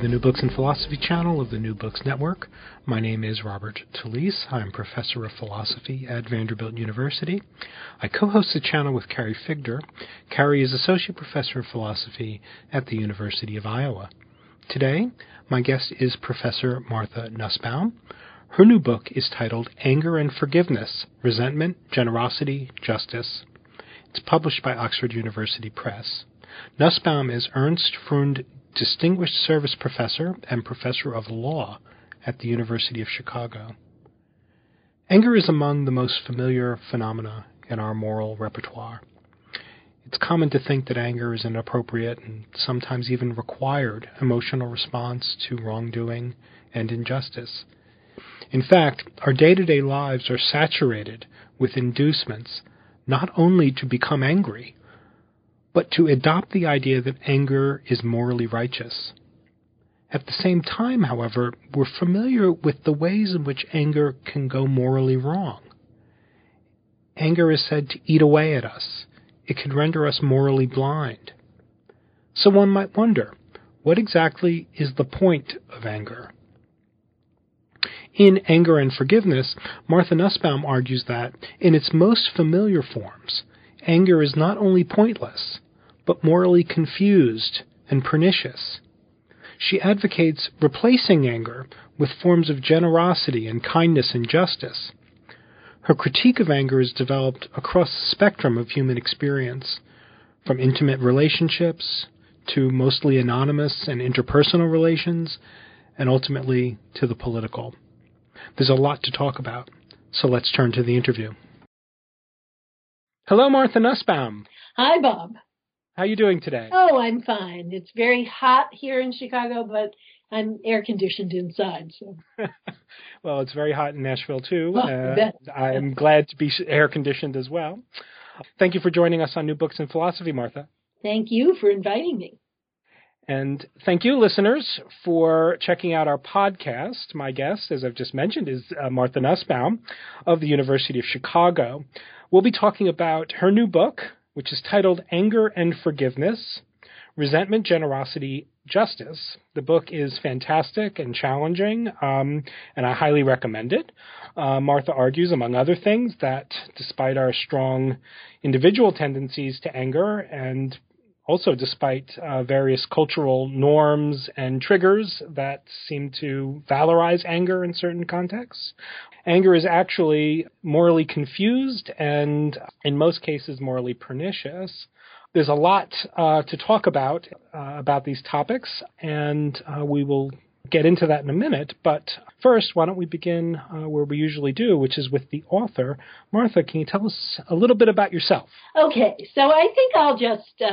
the New Books in Philosophy channel of the New Books Network. My name is Robert Talisse. I'm professor of philosophy at Vanderbilt University. I co-host the channel with Carrie Figdor. Carrie is associate professor of philosophy at the University of Iowa. Today, my guest is Professor Martha Nussbaum. Her new book is titled Anger and Forgiveness, Resentment, Generosity, Justice. It's published by Oxford University Press. Nussbaum is Ernst Freund Distinguished Service Professor and Professor of Law at the University of Chicago. Anger is among the most familiar phenomena in our moral repertoire. It's common to think that anger is an appropriate and sometimes even required emotional response to wrongdoing and injustice. In fact, our day-to-day lives are saturated with inducements not only to become angry, but to adopt the idea that anger is morally righteous. At the same time, however, we're familiar with the ways in which anger can go morally wrong. Anger is said to eat away at us. It can render us morally blind. So one might wonder, what exactly is the point of anger? In Anger and Forgiveness, Martha Nussbaum argues that, in its most familiar forms, anger is not only pointless, but morally confused and pernicious. She advocates replacing anger with forms of generosity and kindness and justice. Her critique of anger is developed across the spectrum of human experience, from intimate relationships to mostly anonymous and interpersonal relations, and ultimately to the political. There's a lot to talk about, so let's turn to the interview. Hello, Martha Nussbaum. Hi, Bob. How are you doing today? Oh, I'm fine. It's very hot here in Chicago, but I'm air-conditioned inside. So. Well, it's very hot in Nashville, too. I'm Yeah. glad to be air-conditioned as well. Thank you for joining us on New Books in Philosophy, Martha. Thank you for inviting me. And thank you, listeners, for checking out our podcast. My guest, as I've just mentioned, is Martha Nussbaum of the University of Chicago. We'll be talking about her new book, which is titled Anger and Forgiveness, Resentment, Generosity, Justice. The book is fantastic and challenging, and I highly recommend it. Martha argues, among other things, that despite our strong individual tendencies to anger and also despite various cultural norms and triggers that seem to valorize anger in certain contexts, anger is actually morally confused and, in most cases, morally pernicious. There's a lot to talk about these topics, and we will get into that in a minute. But first, why don't we begin where we usually do, which is with the author. Martha, can you tell us a little bit about yourself? Okay, so I think I'll just,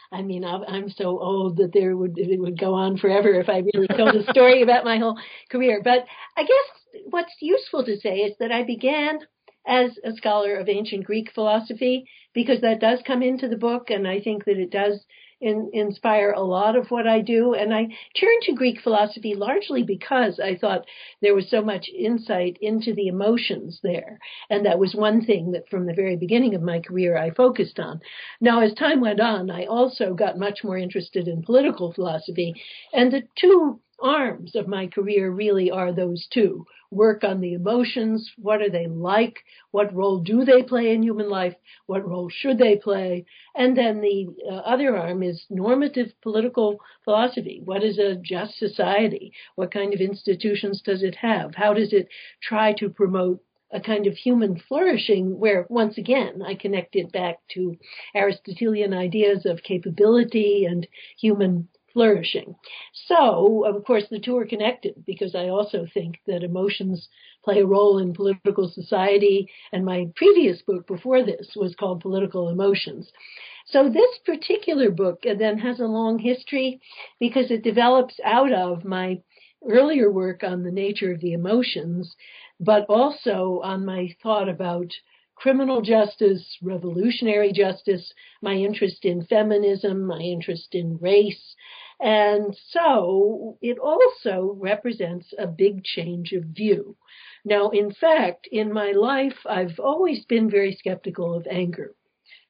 I'm so old that it would go on forever if I really told a story about my whole career. But I guess what's useful to say is that I began as a scholar of ancient Greek philosophy, because that does come into the book, and I think that it does inspire a lot of what I do. And I turned to Greek philosophy largely because I thought there was so much insight into the emotions there. And that was one thing that from the very beginning of my career I focused on. Now, as time went on, I also got much more interested in political philosophy. And the two arms of my career really are those two. Work on the emotions. What are they like? What role do they play in human life? What role should they play? And then the other arm is normative political philosophy. What is a just society? What kind of institutions does it have? How does it try to promote a kind of human flourishing where, once again, I connect it back to Aristotelian ideas of capability and human flourishing. So, of course, the two are connected because I also think that emotions play a role in political society. And my previous book before this was called Political Emotions. So this particular book then has a long history because it develops out of my earlier work on the nature of the emotions, but also on my thought about criminal justice, revolutionary justice, my interest in feminism, my interest in race. And so it also represents a big change of view. Now, in fact, in my life, I've always been very skeptical of anger.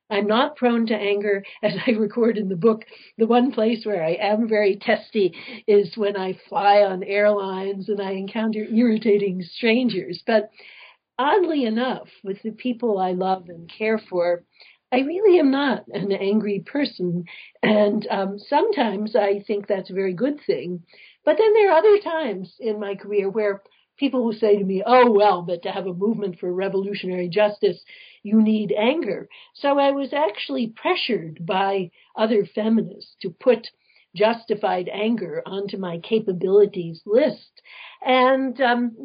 I'm not prone to anger, as I record in the book. The one place where I am very testy is when I fly on airlines and I encounter irritating strangers. But oddly enough, with the people I love and care for, I really am not an angry person. And sometimes I think that's a very good thing. But then there are other times in my career where people will say to me, oh, well, but to have a movement for revolutionary justice, you need anger. So I was actually pressured by other feminists to put justified anger onto my capabilities list. And,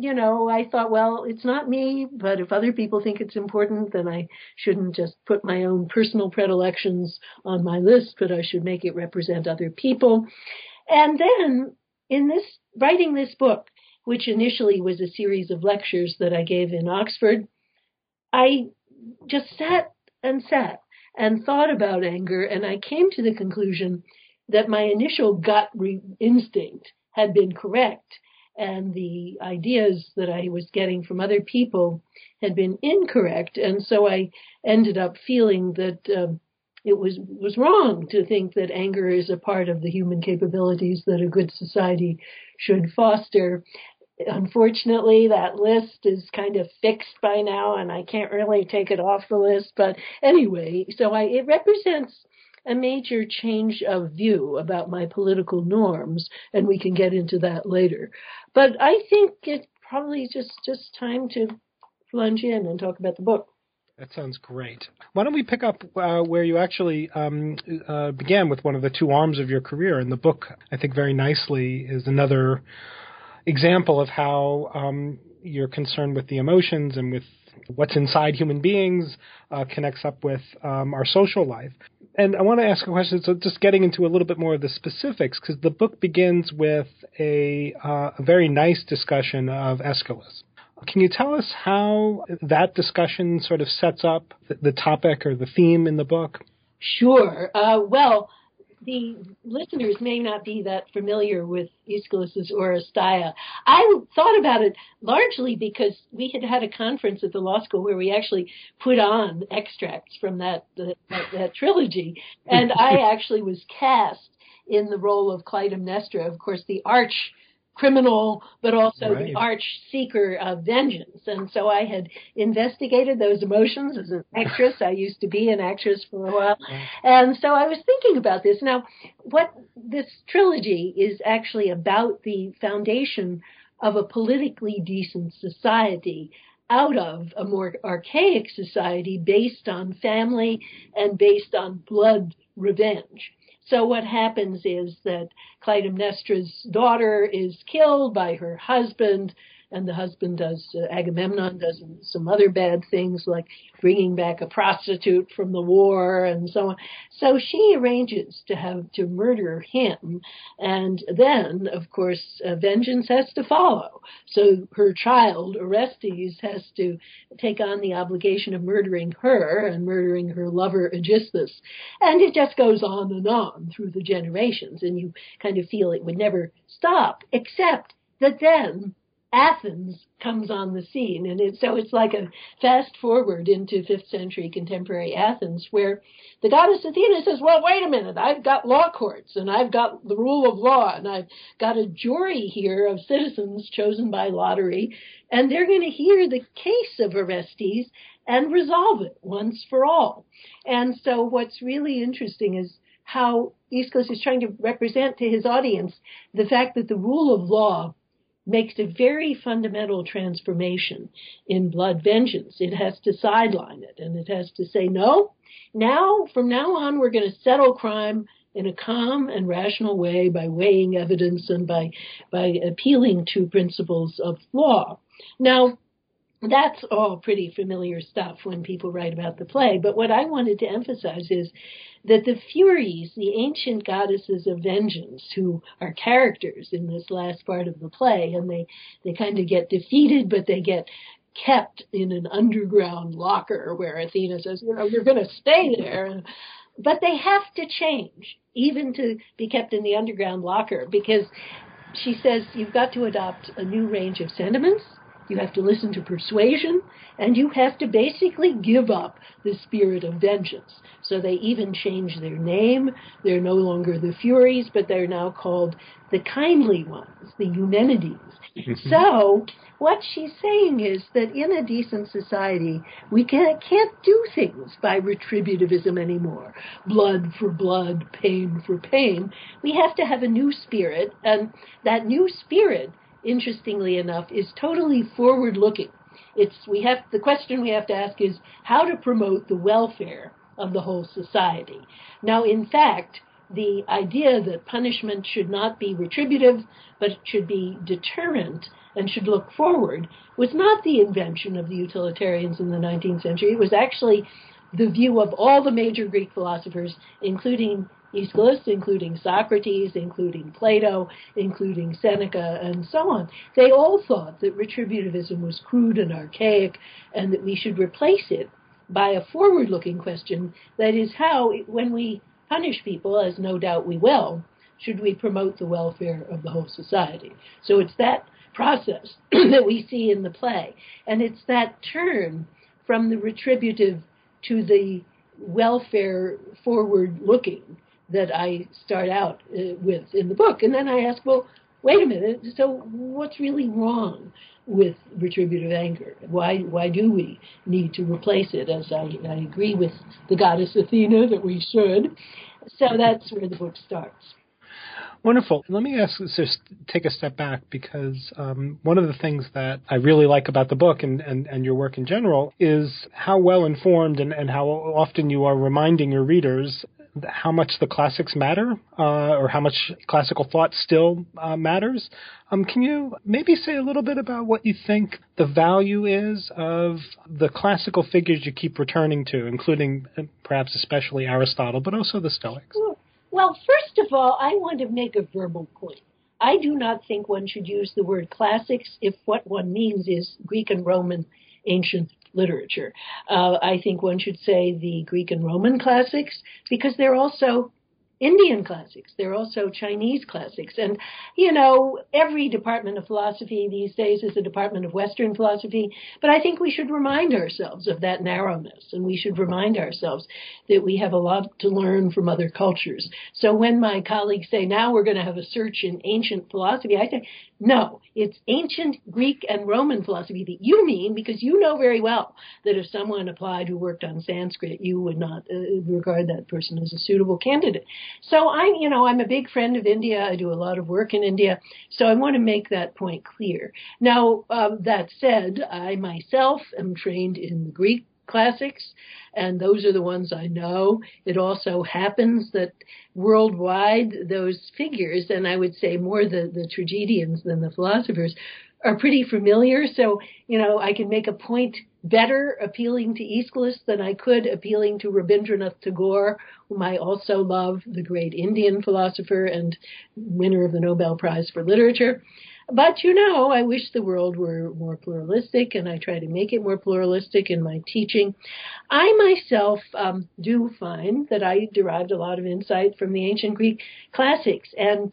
I thought, well, it's not me, but if other people think it's important, then I shouldn't just put my own personal predilections on my list, but I should make it represent other people. And then in writing this book, which initially was a series of lectures that I gave in Oxford, I just sat and thought about anger, and I came to the conclusion that my initial gut instinct had been correct, and the ideas that I was getting from other people had been incorrect. And so I ended up feeling that it was wrong to think that anger is a part of the human capabilities that a good society should foster. Unfortunately, that list is kind of fixed by now, and I can't really take it off the list. But anyway, so it represents a major change of view about my political norms, and we can get into that later. But I think it's probably just time to plunge in and talk about the book. That sounds great. Why don't we pick up where you actually began with one of the two arms of your career? And the book, I think very nicely, is another example of how your concern with the emotions and with what's inside human beings connects up with our social life. And I want to ask a question, so just getting into a little bit more of the specifics, because the book begins with a very nice discussion of Aeschylus. Can you tell us how that discussion sort of sets up the topic or the theme in the book? Sure. Well, the listeners may not be that familiar with Aeschylus's Oresteia. I thought about it largely because we had a conference at the law school where we actually put on extracts from that trilogy, and I actually was cast in the role of Clytemnestra, of course, the arch criminal, but also the arch seeker of vengeance. And so I had investigated those emotions as an actress. I used to be an actress for a while. And so I was thinking about this. Now, what this trilogy is actually about the foundation of a politically decent society out of a more archaic society based on family and based on blood revenge. So what happens is that Clytemnestra's daughter is killed by her husband, and the husband Agamemnon does some other bad things like bringing back a prostitute from the war and so on. So she arranges to murder him, and then, of course, vengeance has to follow. So her child, Orestes, has to take on the obligation of murdering her and murdering her lover, Aegisthus. And it just goes on through the generations, and you kind of feel it would never stop, except that then Athens comes on the scene, and so it's like a fast forward into 5th century contemporary Athens, where the goddess Athena says, well, wait a minute, I've got law courts, and I've got the rule of law, and I've got a jury here of citizens chosen by lottery, and they're going to hear the case of Orestes and resolve it once for all. And so what's really interesting is how Aeschylus is trying to represent to his audience the fact that the rule of law makes a very fundamental transformation in blood vengeance. It has to sideline it, and it has to say, no, from now on, we're going to settle crime in a calm and rational way by weighing evidence and by appealing to principles of law. Now, that's all pretty familiar stuff when people write about the play, but what I wanted to emphasize is that the Furies, the ancient goddesses of vengeance, who are characters in this last part of the play, and they kind of get defeated, but they get kept in an underground locker where Athena says, you're going to stay there. But they have to change, even to be kept in the underground locker, because she says you've got to adopt a new range of sentiments, you have to listen to persuasion, and you have to basically give up the spirit of vengeance. So they even change their name. They're no longer the Furies, but they're now called the Kindly Ones, the Eumenides. So what she's saying is that in a decent society, we can't do things by retributivism anymore. Blood for blood, pain for pain. We have to have a new spirit, and that new spirit, interestingly enough, is totally forward-looking. The question we have to ask is how to promote the welfare of the whole society. Now, in fact, the idea that punishment should not be retributive, but should be deterrent and should look forward, was not the invention of the utilitarians in the 19th century. It was actually the view of all the major Greek philosophers, including Aeschylus, including Socrates, including Plato, including Seneca, and so on. They all thought that retributivism was crude and archaic, and that we should replace it by a forward-looking question, that is, how, when we punish people, as no doubt we will, should we promote the welfare of the whole society. So it's that process that we see in the play, and it's that turn from the retributive to the welfare forward-looking that I start out with in the book. And then I ask, well, wait a minute, so what's really wrong with retributive anger? Why do we need to replace it, as I agree with the goddess Athena that we should. So that's where the book starts. Wonderful. Let me just take a step back, because one of the things that I really like about the book and your work in general is how well informed and how often you are reminding your readers how much the classics matter, or how much classical thought still matters. Can you maybe say a little bit about what you think the value is of the classical figures you keep returning to, including perhaps especially Aristotle, but also the Stoics? Well, first of all, I want to make a verbal point. I do not think one should use the word classics if what one means is Greek and Roman ancient literature. I think one should say the Greek and Roman classics, because they're also Indian classics. They're also Chinese classics. And, you know, every department of philosophy these days is a department of Western philosophy. But I think we should remind ourselves of that narrowness. And we should remind ourselves that we have a lot to learn from other cultures. So when my colleagues say, now we're going to have a search in ancient philosophy, I say, no, it's ancient Greek and Roman philosophy that you mean, because you know very well that if someone applied who worked on Sanskrit, you would not regard that person as a suitable candidate. So I'm a big friend of India. I do a lot of work in India. So I want to make that point clear. Now, that said, I myself am trained in the Greek classics, and those are the ones I know. It also happens that worldwide, those figures, and I would say more the tragedians than the philosophers, are pretty familiar. So, I can make a point better appealing to Aeschylus than I could appealing to Rabindranath Tagore, whom I also love, the great Indian philosopher and winner of the Nobel Prize for Literature. But, I wish the world were more pluralistic, and I try to make it more pluralistic in my teaching. I myself do find that I derived a lot of insight from the ancient Greek classics. And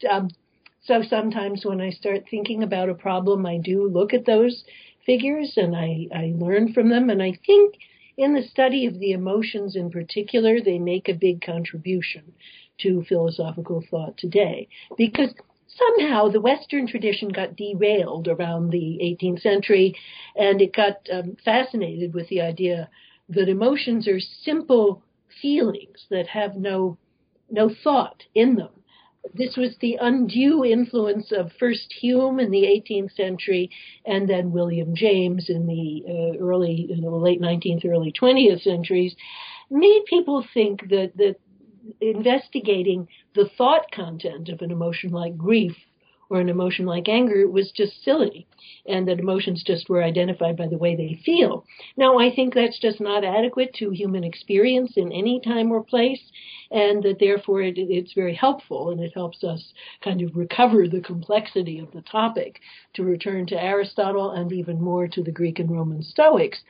so sometimes when I start thinking about a problem, I do look at those figures and I learn from them. And I think in the study of the emotions in particular, they make a big contribution to philosophical thought today. Because somehow the Western tradition got derailed around the 18th century, and it got fascinated with the idea that emotions are simple feelings that have no thought in them. This was the undue influence of first Hume in the 18th century, and then William James in the late 19th, early 20th centuries, made people think that investigating the thought content of an emotion like grief or an emotion like anger was just silly, and that emotions just were identified by the way they feel. Now, I think that's just not adequate to human experience in any time or place, and that therefore it's very helpful, and it helps us kind of recover the complexity of the topic to return to Aristotle and even more to the Greek and Roman Stoics.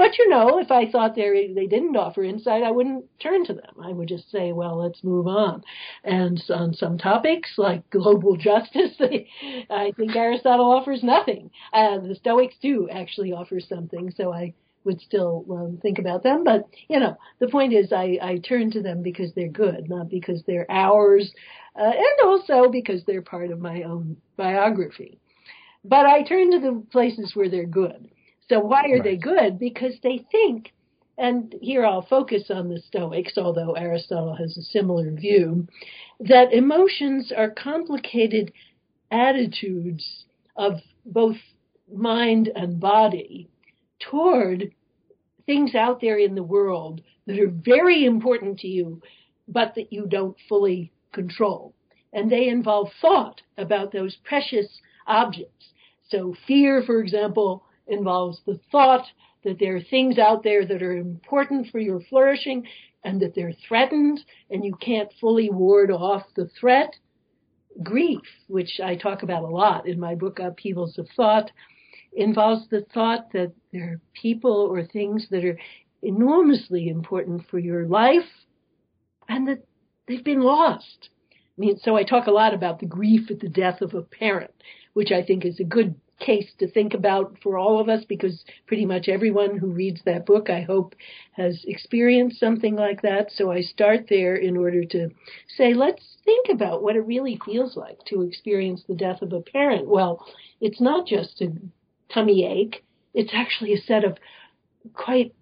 But, if I thought they didn't offer insight, I wouldn't turn to them. I would just say, well, let's move on. And on some topics, like global justice, I think Aristotle offers nothing. The Stoics do actually offer something, so I would still think about them. But, the point is I turn to them because they're good, not because they're ours, and also because they're part of my own biography. But I turn to the places where they're good. So why are they good? Because they think, and here I'll focus on the Stoics, although Aristotle has a similar view, that emotions are complicated attitudes of both mind and body toward things out there in the world that are very important to you, but that you don't fully control. And they involve thought about those precious objects. So fear, for example, involves the thought that there are things out there that are important for your flourishing and that they're threatened and you can't fully ward off the threat. Grief, which I talk about a lot in my book, Upheavals of Thought, involves the thought that there are people or things that are enormously important for your life and that they've been lost. So I talk a lot about the grief at the death of a parent, which I think is a good case to think about for all of us, because pretty much everyone who reads that book, I hope, has experienced something like that. So I start there in order to say, let's think about what it really feels like to experience the death of a parent. Well, it's not just a tummy ache. It's actually a set of quite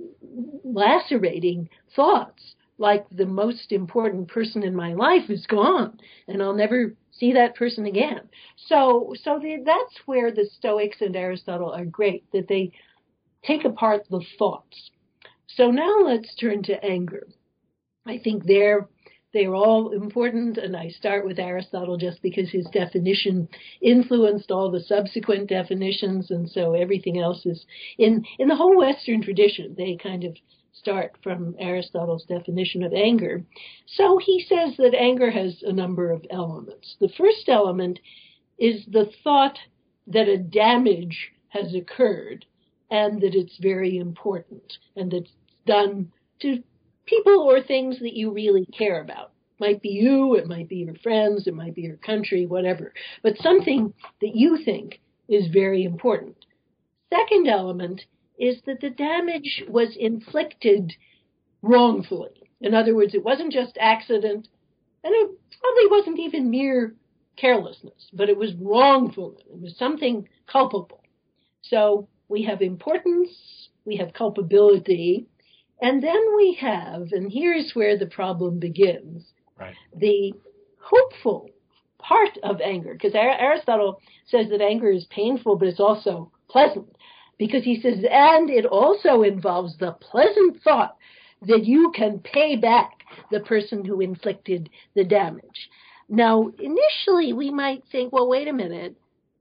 lacerating thoughts, like the most important person in my life is gone and I'll never see that person again. So that's where the Stoics and Aristotle are great, that they take apart the thoughts. So now let's turn to anger. I think they're all important, and I start with Aristotle just because his definition influenced all the subsequent definitions, and so everything else is in the whole Western tradition. They kind of start from Aristotle's definition of anger. So he says that anger has a number of elements. The first element is the thought that a damage has occurred and that it's very important and that it's done to people or things that you really care about. It might be you, it might be your friends, it might be your country, whatever, but something that you think is very important. Second element is that the damage was inflicted wrongfully. In other words, it wasn't just accident, and it probably wasn't even mere carelessness, but it was wrongful. It was something culpable. So we have importance, we have culpability, and then we have, and here's where the problem begins, the hopeful part of anger, because Aristotle says that anger is painful, but it's also pleasant, because he says, and it also involves the pleasant thought that you can pay back the person who inflicted the damage. Now, initially, we might think, well, wait a minute,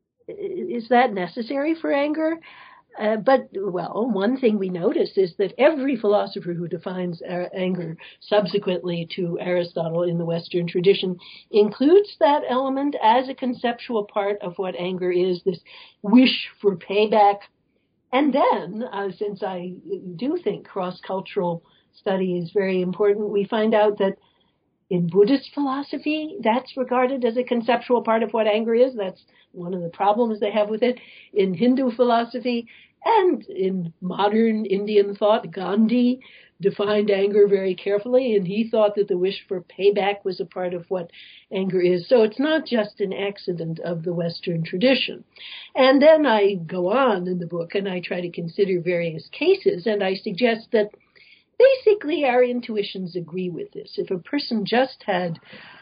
is that necessary for anger? But one thing we notice is that every philosopher who defines anger subsequently to Aristotle in the Western tradition includes that element as a conceptual part of what anger is, this wish for payback. And then, since I do think cross-cultural study is very important, we find out that in Buddhist philosophy, that's regarded as a conceptual part of what anger is. That's one of the problems they have with it. In Hindu philosophy and in modern Indian thought, Gandhi defined anger very carefully, and he thought that the wish for payback was a part of what anger is. So it's not just an accident of the Western tradition. And then I go on in the book and I try to consider various cases, and I suggest that basically our intuitions agree with this. If a person just had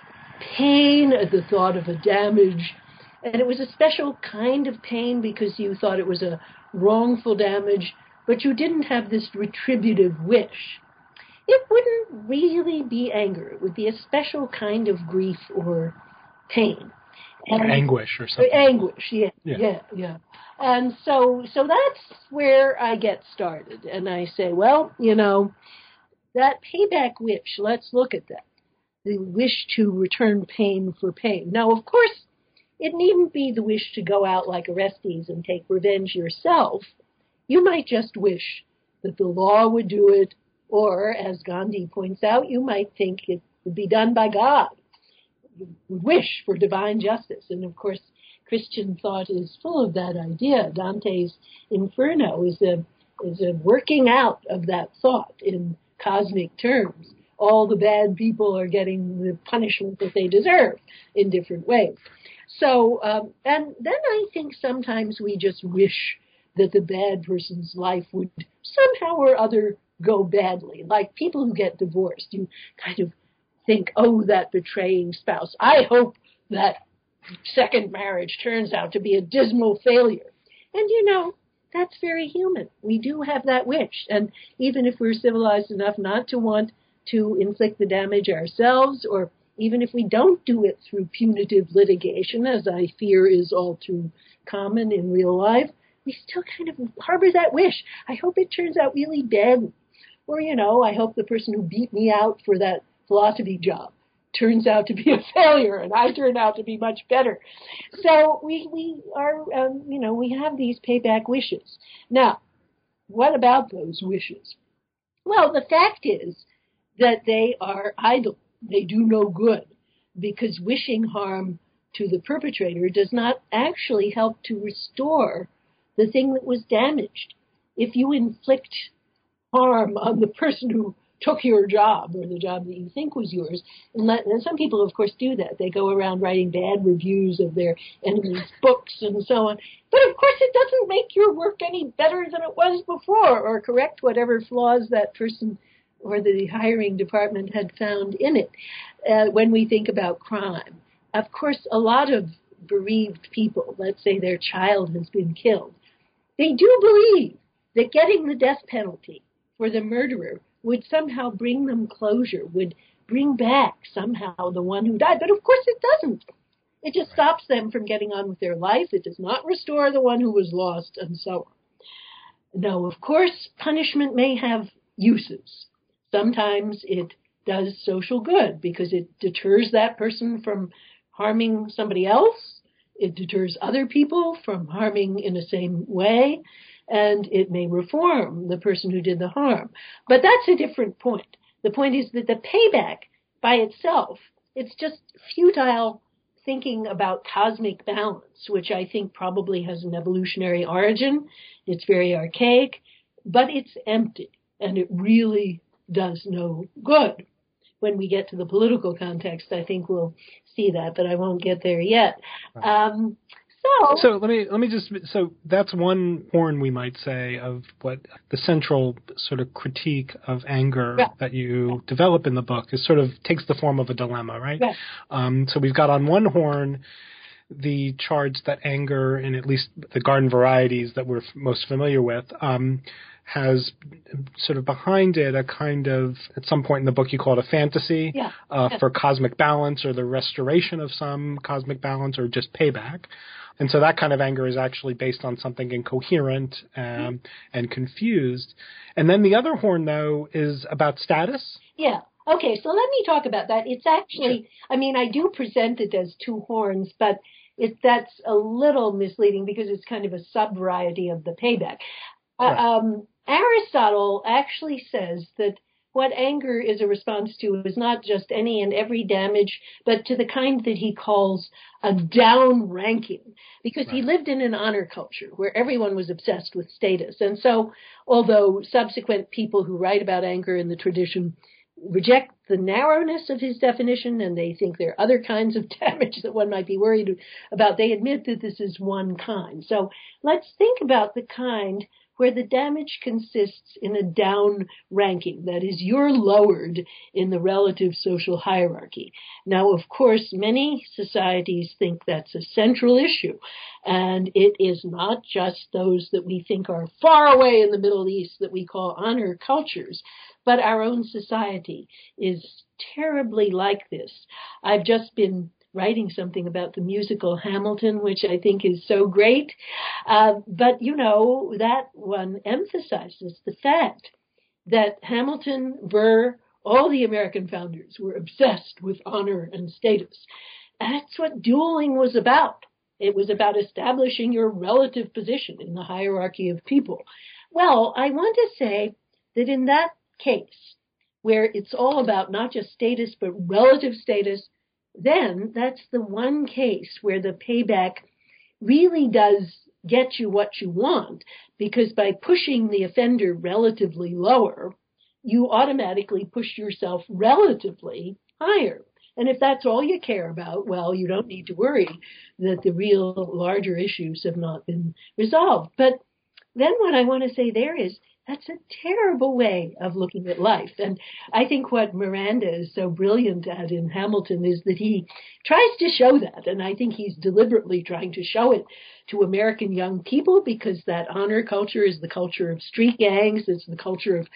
pain at the thought of a damage, and it was a special kind of pain because you thought it was a wrongful damage, but you didn't have this retributive wish, it wouldn't really be anger. It would be a special kind of grief or pain. Or anguish or something. Anguish, yeah. And so that's where I get started. And I say, well, that payback wish, let's look at that. The wish to return pain for pain. Now, of course, it needn't be the wish to go out like Orestes and take revenge yourself. You might just wish that the law would do it, or, as Gandhi points out, you might think it would be done by God. You would wish for divine justice. And, of course, Christian thought is full of that idea. Dante's Inferno is a working out of that thought in cosmic terms. All the bad people are getting the punishment that they deserve in different ways. So, and then I think sometimes we just wish that the bad person's life would somehow or other go badly. Like people who get divorced, you kind of think, oh, that betraying spouse. I hope that second marriage turns out to be a dismal failure. And, that's very human. We do have that wish. And even if we're civilized enough not to want to inflict the damage ourselves, or even if we don't do it through punitive litigation, as I fear is all too common in real life, we still kind of harbor that wish. I hope it turns out really bad. Or, I hope the person who beat me out for that philosophy job turns out to be a failure and I turn out to be much better. So we are, we have these payback wishes. Now, what about those wishes? Well, the fact is that they are idle. They do no good, because wishing harm to the perpetrator does not actually help to restore the thing that was damaged. If you inflict harm on the person who took your job, or the job that you think was yours, and some people, of course, do that. They go around writing bad reviews of their enemies' books and so on. But, of course, it doesn't make your work any better than it was before, or correct whatever flaws that person or the hiring department had found in it. When we think about crime, of course, a lot of bereaved people, let's say their child has been killed, they do believe that getting the death penalty for the murderer would somehow bring them closure, would bring back somehow the one who died. But of course it doesn't. It just stops them from getting on with their life. It does not restore the one who was lost, and so on. Now, of course, punishment may have uses. Sometimes it does social good because it deters that person from harming somebody else. It deters other people from harming in the same way. And it may reform the person who did the harm. But that's a different point. The point is that the payback by itself, it's just futile thinking about cosmic balance, which I think probably has an evolutionary origin. It's very archaic, but it's empty, and it really does no good. When we get to the political context, I think we'll see that, but I won't get there yet. So let me just, so that's one horn, we might say, of what the central sort of critique of anger that you develop in the book is sort of takes the form of a dilemma, right? So we've got on one horn the charge that anger, in at least the garden varieties that we're most familiar with, has sort of behind it a kind of, at some point in the book you call it a fantasy for cosmic balance, or the restoration of some cosmic balance, or just payback. And so that kind of anger is actually based on something incoherent and confused. And then the other horn, though, is about status. Yeah. Okay, so let me talk about that. It's actually, I mean, I do present it as two horns, but that's a little misleading because it's kind of a sub-variety of the payback. Aristotle actually says that what anger is a response to is not just any and every damage, but to the kind that he calls a down ranking, because he lived in an honor culture where everyone was obsessed with status. And so, although subsequent people who write about anger in the tradition reject the narrowness of his definition, and they think there are other kinds of damage that one might be worried about, they admit that this is one kind. So let's think about the kind where the damage consists in a down ranking. That is, you're lowered in the relative social hierarchy. Now, of course, many societies think that's a central issue, and it is not just those that we think are far away in the Middle East that we call honor cultures, but our own society is terribly like this. I've just been writing something about the musical Hamilton, which I think is so great. But, you know, that one emphasizes the fact that Hamilton, Burr, all the American founders were obsessed with honor and status. And that's what dueling was about. It was about establishing your relative position in the hierarchy of people. Well, I want to say that in that case, where it's all about not just status, but relative status, then that's the one case where the payback really does get you what you want, because by pushing the offender relatively lower, you automatically push yourself relatively higher. And if that's all you care about, well, you don't need to worry that the real larger issues have not been resolved. But then what I want to say there is that's a terrible way of looking at life. And I think what Miranda is so brilliant at in Hamilton is that he tries to show that. And I think he's deliberately trying to show it to American young people, because that honor culture is the culture of street gangs. It's the culture of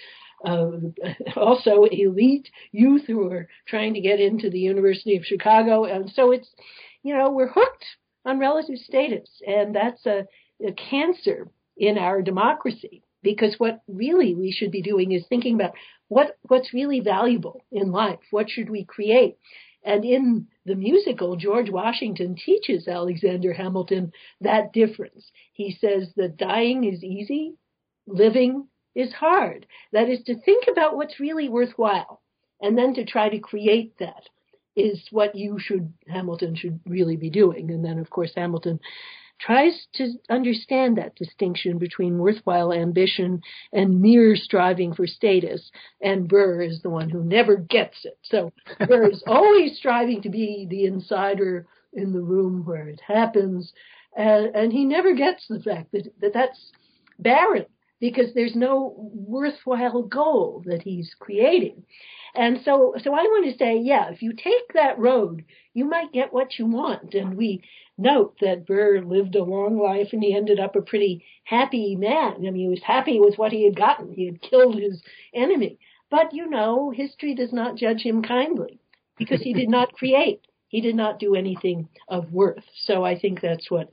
also elite youth who are trying to get into the University of Chicago. And so it's, we're hooked on relative status. And that's a cancer in our democracy, because what really we should be doing is thinking about what's really valuable in life. What should we create? And in the musical, George Washington teaches Alexander Hamilton that difference. He says that dying is easy, living is hard. That is, to think about what's really worthwhile and then to try to create that is what Hamilton should really be doing. And then, of course, Hamilton tries to understand that distinction between worthwhile ambition and mere striving for status. And Burr is the one who never gets it. So Burr is always striving to be the insider in the room where it happens. And he never gets the fact that that's barren, because there's no worthwhile goal that he's creating. And so I want to say, yeah, if you take that road, you might get what you want. And we note that Burr lived a long life and he ended up a pretty happy man. I mean, he was happy with what he had gotten. He had killed his enemy. But, history does not judge him kindly, because he did not create. He did not do anything of worth. So I think that's what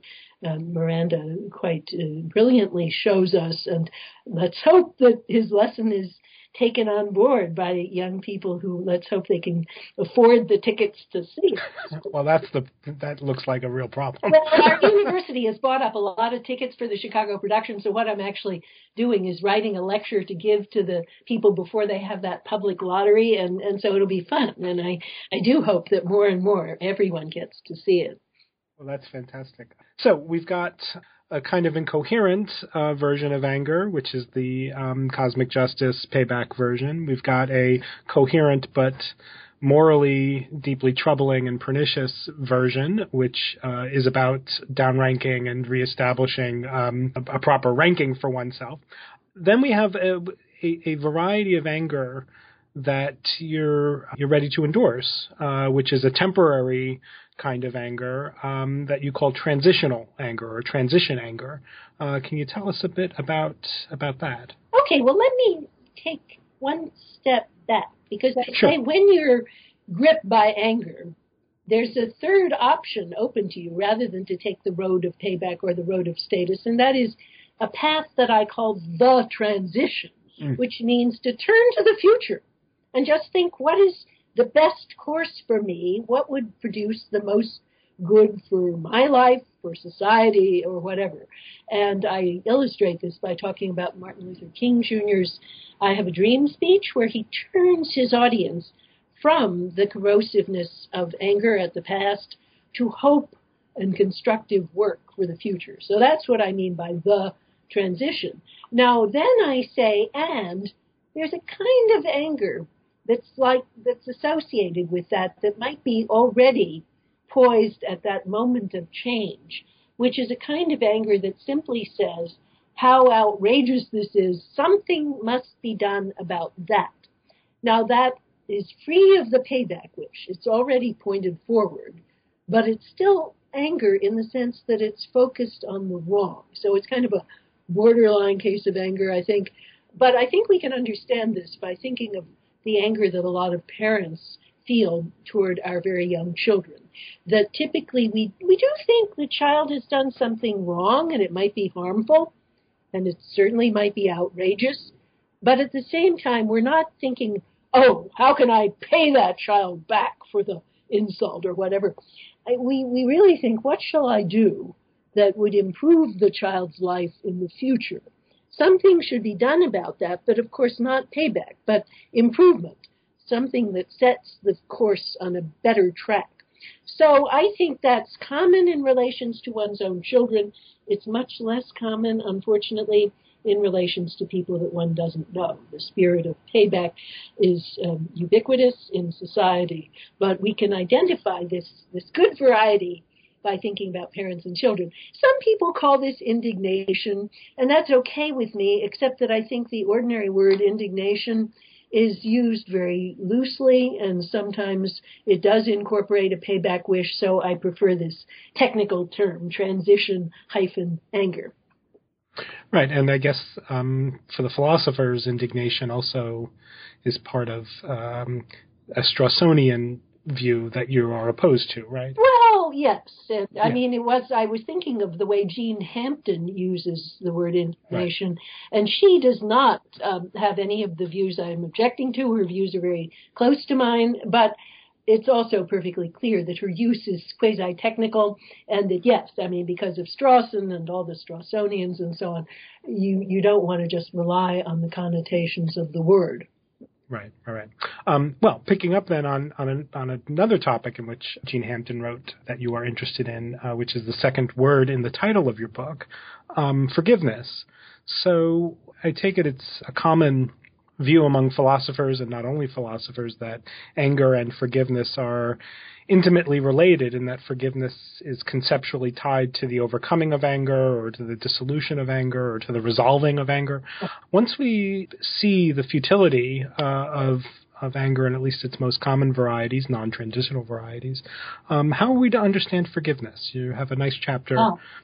Miranda quite brilliantly shows us. And let's hope that his lesson is taken on board by young people who, let's hope they can afford the tickets to see. Well, that looks like a real problem. Well, our university has bought up a lot of tickets for the Chicago production, so what I'm actually doing is writing a lecture to give to the people before they have that public lottery, and so it'll be fun. And I do hope that more and more everyone gets to see it. Well, that's fantastic. So we've got a kind of incoherent version of anger, which is the Cosmic Justice payback version. We've got a coherent but morally deeply troubling and pernicious version, which is about downranking and reestablishing a proper ranking for oneself. Then we have a variety of anger that you're ready to endorse, which is a temporary kind of anger that you call transitional anger or transition anger. Can you tell us a bit about that? Okay, well, let me take one step back, because I Sure. say when you're gripped by anger, there's a third option open to you rather than to take the road of payback or the road of status, and that is a path that I call the transition, which means to turn to the future and just think, what is the best course for me? What would produce the most good for my life, for society, or whatever? And I illustrate this by talking about Martin Luther King Jr.'s I Have a Dream speech, where he turns his audience from the corrosiveness of anger at the past to hope and constructive work for the future. So that's what I mean by the transition. Now, then I say, and there's a kind of anger that's associated with that might be already poised at that moment of change, which is a kind of anger that simply says, how outrageous this is, something must be done about that. Now, that is free of the payback wish. It's already pointed forward, but it's still anger in the sense that it's focused on the wrong. So it's kind of a borderline case of anger, I think. But I think we can understand this by thinking of the anger that a lot of parents feel toward our very young children. That typically we do think the child has done something wrong, and it might be harmful, and it certainly might be outrageous. But at the same time, we're not thinking, oh, how can I pay that child back for the insult or whatever? We really think, what shall I do that would improve the child's life in the future something should be done about that, but of course not payback, but improvement, something that sets the course on a better track. So I think that's common in relations to one's own children. It's much less common, unfortunately, in relations to people that one doesn't know. The spirit of payback is ubiquitous in society, but we can identify this good variety by thinking about parents and children. Some people call this indignation, and that's okay with me, except that I think the ordinary word indignation is used very loosely, and sometimes it does incorporate a payback wish, so I prefer this technical term, transition-anger. Right, and I guess for the philosophers, indignation also is part of a Strawsonian view that you are opposed to, right? Well, yes. I mean, I was thinking of the way Jean Hampton uses the word indignation, right. And she does not have any of the views I'm objecting to. Her views are very close to mine, but it's also perfectly clear that her use is quasi-technical, and that, yes, I mean, because of Strawson and all the Strawsonians and so on, you don't want to just rely on the connotations of the word. Right, all right. Well, picking up then on another topic in which Jean Hampton wrote that you are interested in, which is the second word in the title of your book, forgiveness. So I take it's a common view among philosophers, and not only philosophers, that anger and forgiveness are intimately related, and that forgiveness is conceptually tied to the overcoming of anger, or to the dissolution of anger, or to the resolving of anger. Once we see the futility of anger in at least its most common varieties, non-transitional varieties, how are we to understand forgiveness? You have a nice chapter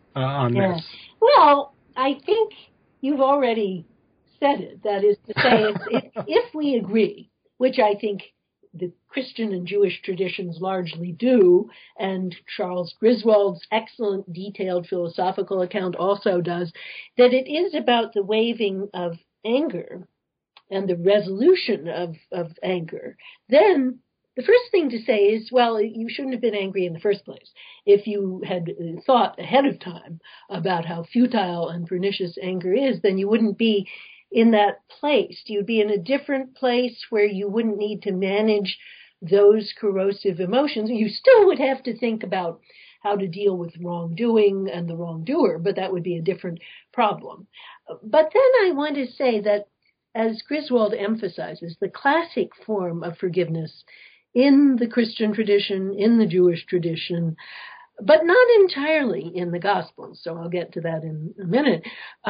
on this. Well, I think you've already said it. That is to say, if we agree, which I think the Christian and Jewish traditions largely do, and Charles Griswold's excellent detailed philosophical account also does, that it is about the waiving of anger and the resolution of anger, then the first thing to say is, well, you shouldn't have been angry in the first place. If you had thought ahead of time about how futile and pernicious anger is, then you wouldn't be in that place. You'd be in a different place where you wouldn't need to manage those corrosive emotions. You still would have to think about how to deal with wrongdoing and the wrongdoer, but that would be a different problem. But then I want to say that, as Griswold emphasizes, the classic form of forgiveness in the Christian tradition, in the Jewish tradition, but not entirely in the Gospels, so I'll get to that in a minute,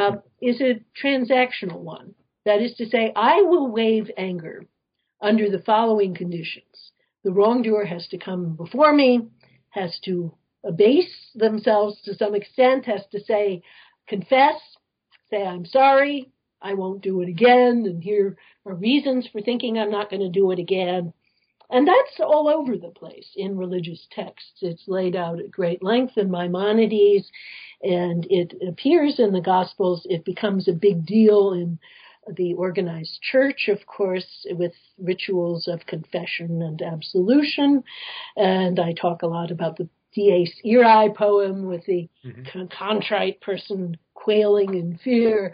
is a transactional one. That is to say, I will waive anger under the following conditions. The wrongdoer has to come before me, has to abase themselves to some extent, has to say, confess, say, I'm sorry, I won't do it again, and here are reasons for thinking I'm not going to do it again. And that's all over the place in religious texts. It's laid out at great length in Maimonides, and it appears in the Gospels. It becomes a big deal in the organized church, of course, with rituals of confession and absolution. And I talk a lot about the Dies Irae poem with the contrite person quailing in fear.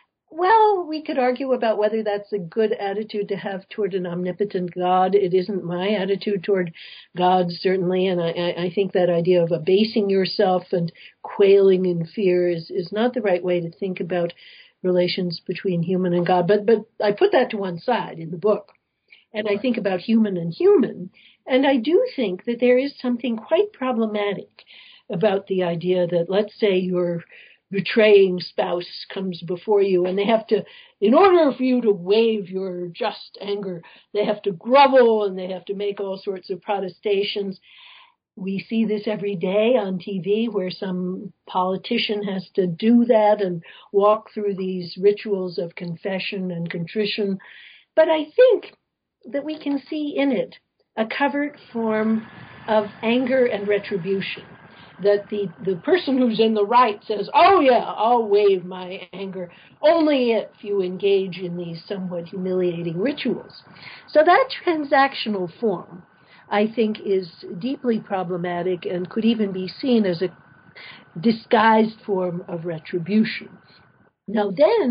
Well, we could argue about whether that's a good attitude to have toward an omnipotent God. It isn't my attitude toward God, certainly, and I think that idea of abasing yourself and quailing in fear is not the right way to think about relations between human and God. But I put that to one side in the book, and I think about human and human, and I do think that there is something quite problematic about the idea that, let's say, your betraying spouse comes before you, and they have to, in order for you to waive your just anger, they have to grovel and they have to make all sorts of protestations. We see this every day on TV where some politician has to do that and walk through these rituals of confession and contrition. But I think that we can see in it a covert form of anger and retribution. That the person who's in the right says, oh yeah, I'll waive my anger, only if you engage in these somewhat humiliating rituals. So that transactional form, I think, is deeply problematic and could even be seen as a disguised form of retribution. Now then,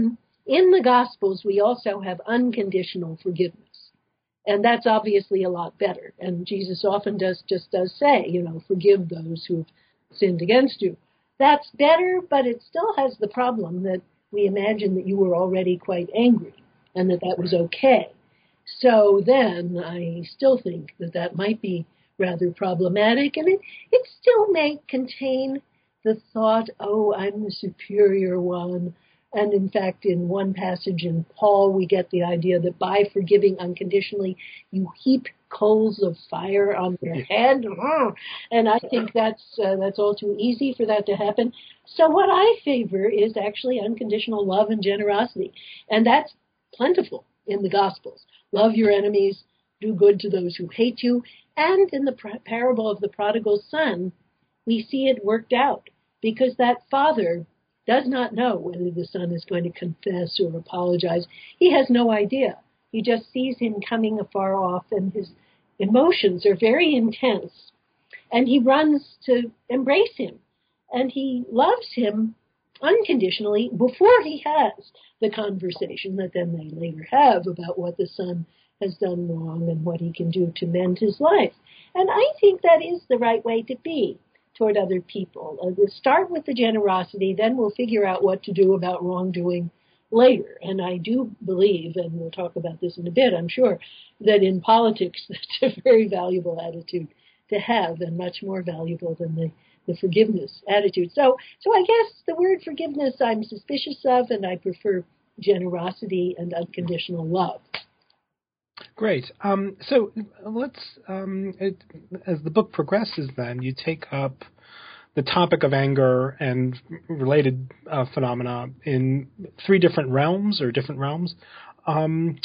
in the Gospels, we also have unconditional forgiveness. And that's obviously a lot better. And Jesus often does say, forgive those who've sinned against you. That's better, but it still has the problem that we imagine that you were already quite angry and that was okay. So then I still think that might be rather problematic, and it still may contain the thought, oh, I'm the superior one. And in fact, in one passage in Paul, we get the idea that by forgiving unconditionally, you heap coals of fire on their head. And I think that's all too easy for that to happen. So what I favor is actually unconditional love and generosity. And that's plentiful in the Gospels. Love your enemies, do good to those who hate you. And in the parable of the prodigal son, we see it worked out, because that father does not know whether the son is going to confess or apologize. He has no idea. He just sees him coming afar off, and his emotions are very intense. And he runs to embrace him, and he loves him unconditionally before he has the conversation that then they later have about what the son has done wrong and what he can do to mend his life. And I think that is the right way to be toward other people. We'll start with the generosity, then we'll figure out what to do about wrongdoing later. And I do believe, and we'll talk about this in a bit, I'm sure, that in politics that's a very valuable attitude to have, and much more valuable than the forgiveness attitude. So I guess the word forgiveness I'm suspicious of, and I prefer generosity and unconditional love. Great. So let's, as the book progresses, then you take up the topic of anger and related phenomena in three different realms or different realms. Can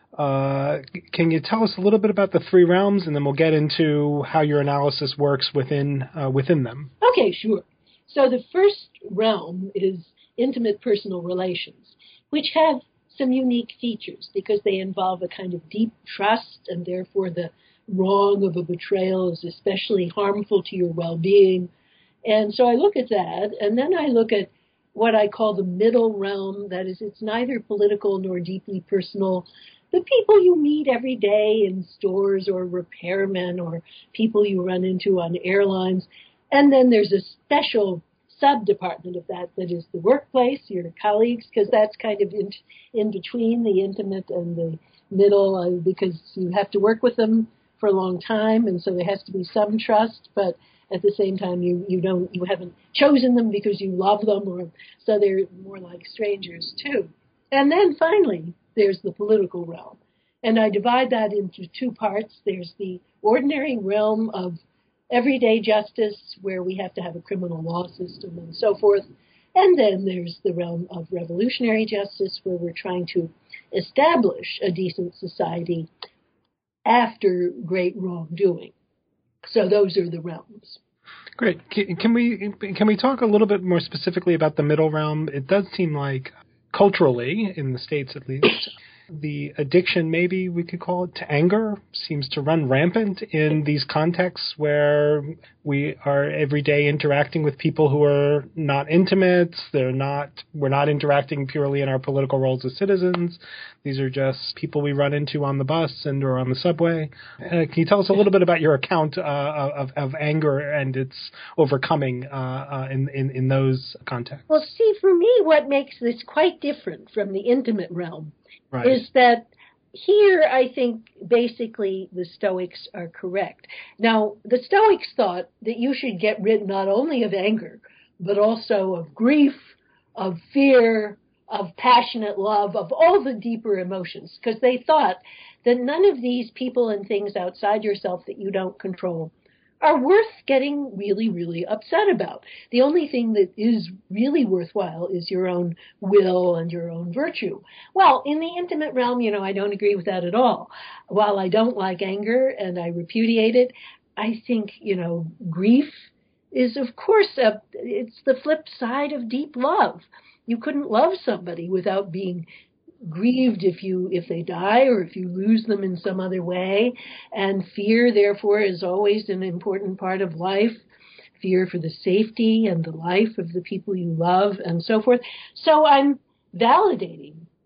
you tell us a little bit about the three realms, and then we'll get into how your analysis works within them? Okay, sure. So the first realm is intimate personal relations, which have some unique features because they involve a kind of deep trust, and therefore the wrong of a betrayal is especially harmful to your well-being. And so I look at that, and then I look at what I call the middle realm. That is, it's neither political nor deeply personal. The people you meet every day in stores, or repairmen, or people you run into on airlines. And then there's a special sub-department of that is the workplace, your colleagues, because that's kind of in between the intimate and the middle, because you have to work with them for a long time, and so there has to be some trust, but at the same time you haven't chosen them because you love them, or so they're more like strangers too. And then finally there's the political realm, and I divide that into two parts. There's the ordinary realm of everyday justice, where we have to have a criminal law system and so forth. And then there's the realm of revolutionary justice, where we're trying to establish a decent society after great wrongdoing. So those are the realms. Great. Can we talk a little bit more specifically about the middle realm? It does seem like culturally, in the States at least, the addiction, maybe we could call it, to anger seems to run rampant in these contexts where we are every day interacting with people who are not intimates. We're not interacting purely in our political roles as citizens. These are just people we run into on the bus or on the subway. Can you tell us a little bit about your account of anger and its overcoming in those contexts? Well, see, for me, what makes this quite different from the intimate realm is that here I think basically the Stoics are correct. Now, the Stoics thought that you should get rid not only of anger, but also of grief, of fear, of passionate love, of all the deeper emotions, because they thought that none of these people and things outside yourself that you don't control are worth getting really, really upset about. The only thing that is really worthwhile is your own will and your own virtue. Well, in the intimate realm, I don't agree with that at all. While I don't like anger and I repudiate it, I think, grief is, of course, it's the flip side of deep love. You couldn't love somebody without being grieved if they die or if you lose them in some other way. And fear, therefore, is always an important part of life. Fear for the safety and the life of the people you love and so forth. So I'm validating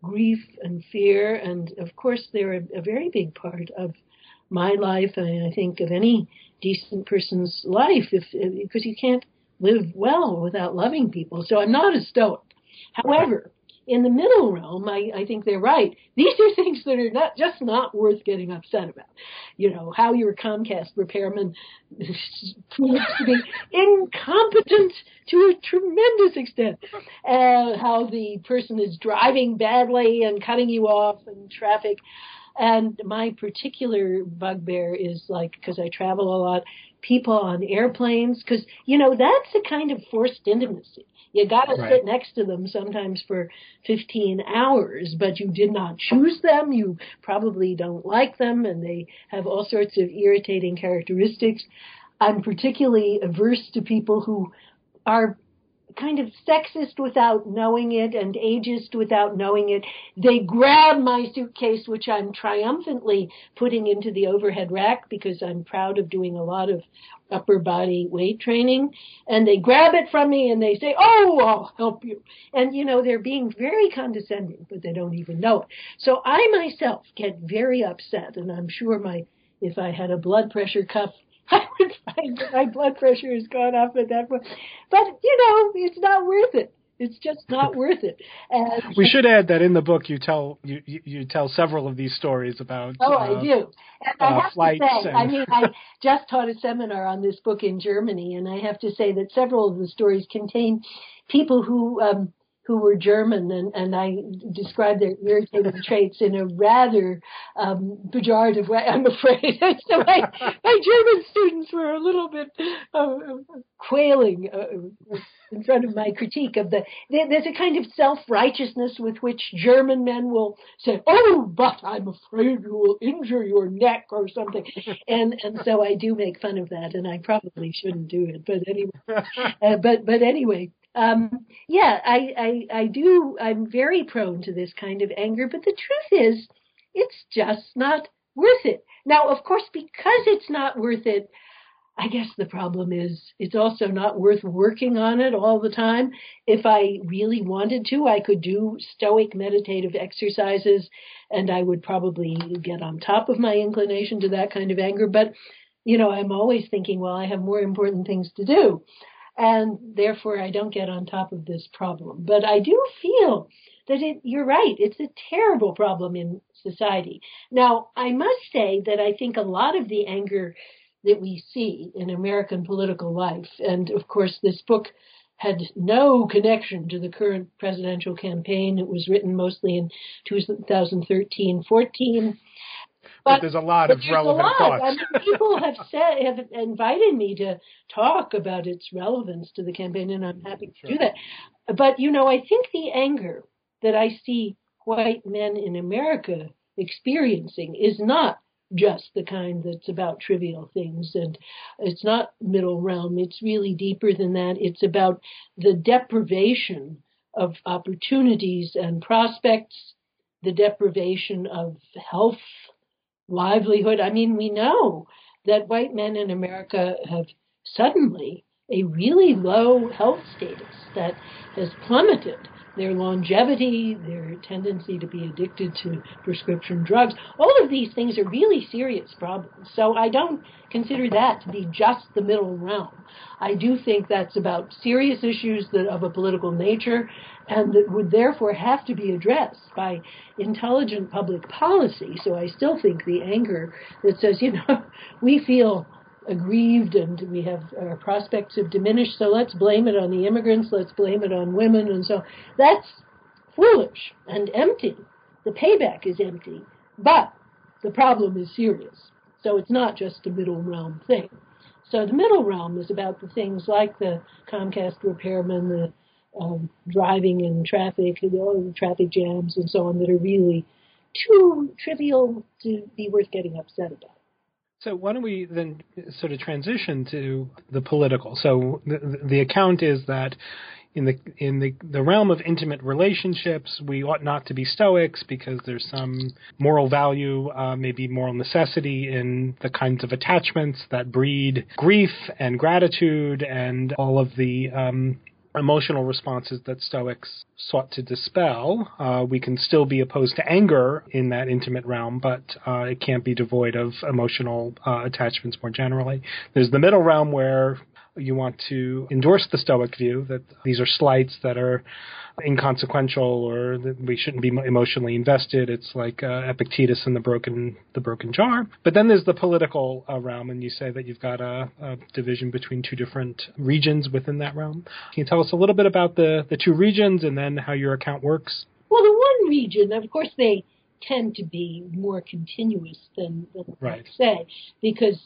grief and fear. And of course, they're a very big part of my life, and I think of any decent person's life, because you can't live well without loving people. So I'm not a Stoic. However, in the middle realm, I think they're right. These are things that are not worth getting upset about. You know, how your Comcast repairman proves to be incompetent to a tremendous extent. How the person is driving badly and cutting you off in traffic. And my particular bugbear is, like, because I travel a lot, people on airplanes, because, you know, that's a kind of forced intimacy. You got to sit next to them sometimes for 15 hours, but you did not choose them. You probably don't like them, and they have all sorts of irritating characteristics. I'm particularly averse to people who are kind of sexist without knowing it and ageist without knowing it. They grab my suitcase, which I'm triumphantly putting into the overhead rack because I'm proud of doing a lot of upper body weight training, and they grab it from me and they say, "Oh, I'll help you." And, you know, they're being very condescending, but they don't even know it. So I myself get very upset, and I'm sure if I had a blood pressure cuff, I would find that my blood pressure has gone up at that point. But, you know, it's not worth it. It's just not worth it. And we should add that in the book you tell several of these stories about I do. And I have flights. To say, I just taught a seminar on this book in Germany, and I have to say that several of the stories contain people who were German, and I described their irritating traits in a rather pejorative way, I'm afraid. So my German students were a little bit quailing in front of my critique of there's a kind of self-righteousness with which German men will say, "Oh, but I'm afraid you will injure your neck," or something. And so I do make fun of that, and I probably shouldn't do it. But anyway, but anyway. I do. I'm very prone to this kind of anger, but the truth is, it's just not worth it. Now, of course, because it's not worth it, I guess the problem is it's also not worth working on it all the time. If I really wanted to, I could do Stoic meditative exercises, and I would probably get on top of my inclination to that kind of anger. But, you know, I'm always thinking, well, I have more important things to do. And therefore, I don't get on top of this problem. But I do feel that you're right. It's a terrible problem in society. Now, I must say that I think a lot of the anger that we see in American political life, and of course, this book had no connection to the current presidential campaign. It was written mostly in 2013-14. But there's a lot of relevant thoughts. I mean, people have invited me to talk about its relevance to the campaign, and I'm happy to do that. But, you know, I think the anger that I see white men in America experiencing is not just the kind that's about trivial things, and it's not middle realm. It's really deeper than that. It's about the deprivation of opportunities and prospects, the deprivation of health, livelihood. I mean, we know that white men in America have suddenly a really low health status that has plummeted their longevity, their tendency to be addicted to prescription drugs. All of these things are really serious problems. So I don't consider that to be just the middle realm. I do think that's about serious issues that of a political nature and that would therefore have to be addressed by intelligent public policy. So I still think the anger that says, you know, we feel aggrieved and we have our prospects have diminished, so let's blame it on the immigrants, let's blame it on women, and so that's foolish and empty. The payback is empty, but the problem is serious. So it's not just a middle realm thing. So the middle realm is about the things like the Comcast repairman, the driving in traffic, all the traffic jams and so on that are really too trivial to be worth getting upset about. So why don't we then sort of transition to the political? So the account is that in the realm of intimate relationships, we ought not to be Stoics because there's some moral value, maybe moral necessity in the kinds of attachments that breed grief and gratitude and all of the emotional responses that Stoics sought to dispel. We can still be opposed to anger in that intimate realm, but it can't be devoid of emotional attachments more generally. There's the middle realm where you want to endorse the Stoic view that these are slights that are inconsequential or that we shouldn't be emotionally invested. It's like Epictetus and the broken jar. But then there's the political realm, and you say that you've got a division between two different regions within that realm. Can you tell us a little bit about the two regions and then how your account works? Well, the one region, of course, they tend to be more continuous than right. say, because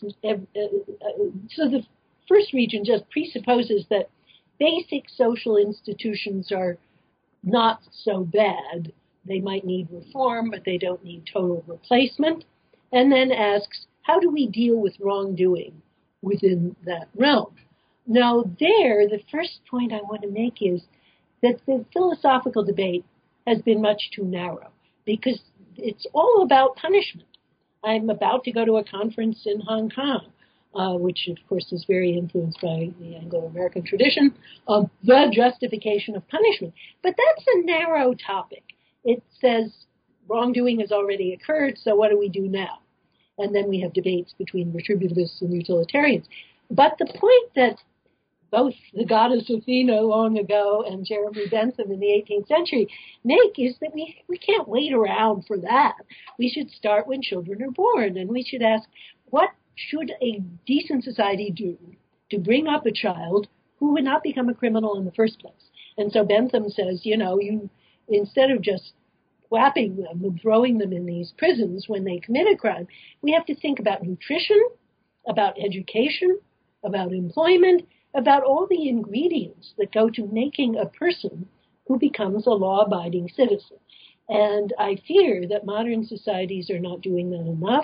so the first region just presupposes that basic social institutions are not so bad. They might need reform, but they don't need total replacement. And then asks, how do we deal with wrongdoing within that realm? Now, the first point I want to make is that the philosophical debate has been much too narrow because it's all about punishment. I'm about to go to a conference in Hong Kong, which, of course, is very influenced by the Anglo-American tradition, of the justification of punishment. But that's a narrow topic. It says wrongdoing has already occurred, so what do we do now? And then we have debates between retributivists and utilitarians. But the point that both the goddess Athena long ago and Jeremy Bentham in the 18th century make is that we can't wait around for that. We should start when children are born, and we should ask, what should a decent society do to bring up a child who would not become a criminal in the first place? And so Bentham says, you instead of just whapping them and throwing them in these prisons when they commit a crime, we have to think about nutrition, about education, about employment, about all the ingredients that go to making a person who becomes a law-abiding citizen. And I fear that modern societies are not doing that enough.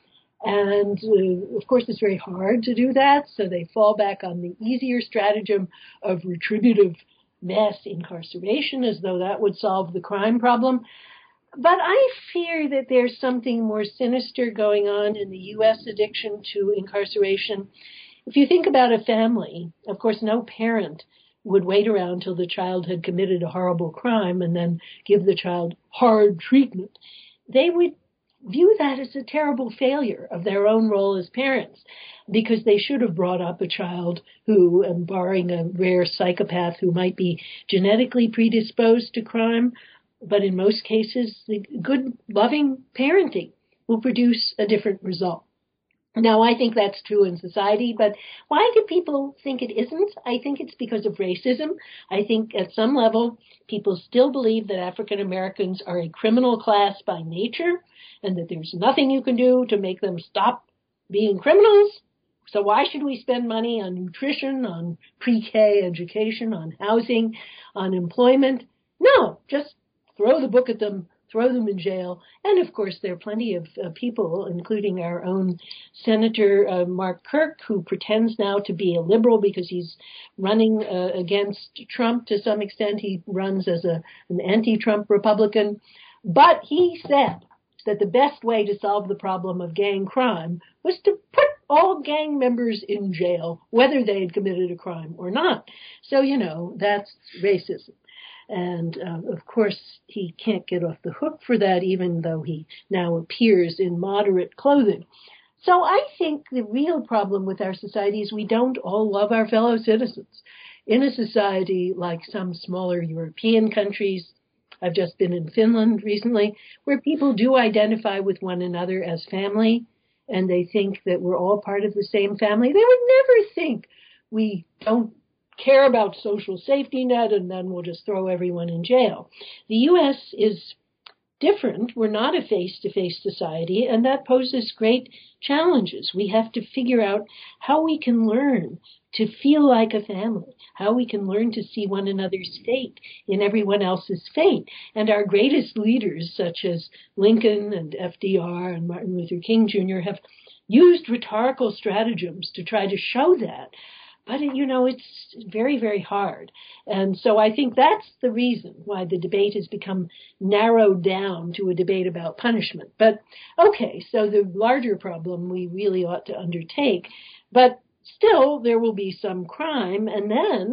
And, of course, it's very hard to do that, so they fall back on the easier stratagem of retributive mass incarceration, as though that would solve the crime problem. But I fear that there's something more sinister going on in the U.S. addiction to incarceration. If you think about a family, of course, no parent would wait around till the child had committed a horrible crime and then give the child hard treatment. They would view that as a terrible failure of their own role as parents, because they should have brought up a child who, and barring a rare psychopath who might be genetically predisposed to crime, but in most cases, the good, loving parenting will produce a different result. Now, I think that's true in society, but why do people think it isn't? I think it's because of racism. I think at some level, people still believe that African Americans are a criminal class by nature and that there's nothing you can do to make them stop being criminals. So why should we spend money on nutrition, on pre-K education, on housing, on employment? No, just throw the book at them, throw them in jail. And, of course, there are plenty of people, including our own Senator Mark Kirk, who pretends now to be a liberal because he's running against Trump to some extent. He runs as an anti-Trump Republican. But he said that the best way to solve the problem of gang crime was to put all gang members in jail, whether they had committed a crime or not. So, that's racism. And, of course, he can't get off the hook for that, even though he now appears in moderate clothing. So I think the real problem with our society is we don't all love our fellow citizens. In a society like some smaller European countries, I've just been in Finland recently, where people do identify with one another as family, and they think that we're all part of the same family. They would never think we don't care about social safety net and then we'll just throw everyone in jail. The U.S. is different. We're not a face-to-face society, and that poses great challenges. We have to figure out how we can learn to feel like a family, how we can learn to see one another's fate in everyone else's fate. And our greatest leaders, such as Lincoln and FDR and Martin Luther King Jr., have used rhetorical stratagems to try to show that. But, it's very, very hard. And so I think that's the reason why the debate has become narrowed down to a debate about punishment. But, okay, so the larger problem we really ought to undertake. But still, there will be some crime. And then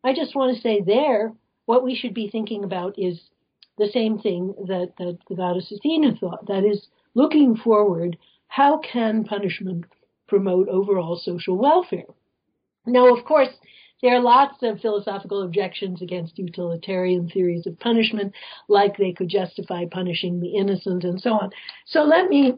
I just want to say there, what we should be thinking about is the same thing that the goddess Athena thought. That is, looking forward, how can punishment promote overall social welfare? Now, of course, there are lots of philosophical objections against utilitarian theories of punishment, like they could justify punishing the innocent and so on. So let me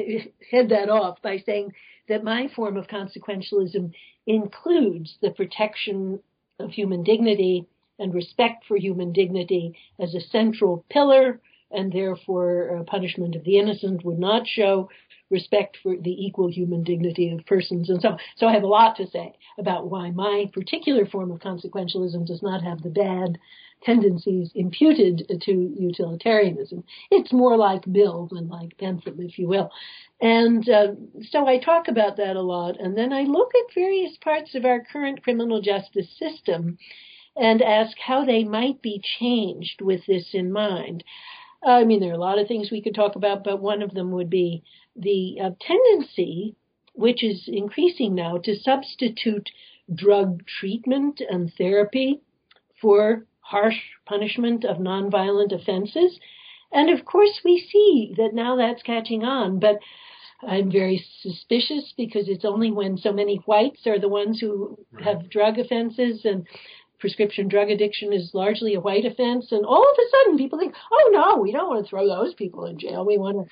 head that off by saying that my form of consequentialism includes the protection of human dignity and respect for human dignity as a central pillar, and therefore punishment of the innocent would not show respect for the equal human dignity of persons. And so I have a lot to say about why my particular form of consequentialism does not have the bad tendencies imputed to utilitarianism. It's more like Mill than like Bentham, if you will. And so I talk about that a lot, and then I look at various parts of our current criminal justice system and ask how they might be changed with this in mind. I mean, there are a lot of things we could talk about, but one of them would be the tendency, which is increasing now, to substitute drug treatment and therapy for harsh punishment of nonviolent offenses. And of course, we see that now that's catching on, but I'm very suspicious because it's only when so many whites are the ones who have drug offenses, and prescription drug addiction is largely a white offense, and all of a sudden people think, oh no, we don't want to throw those people in jail. We want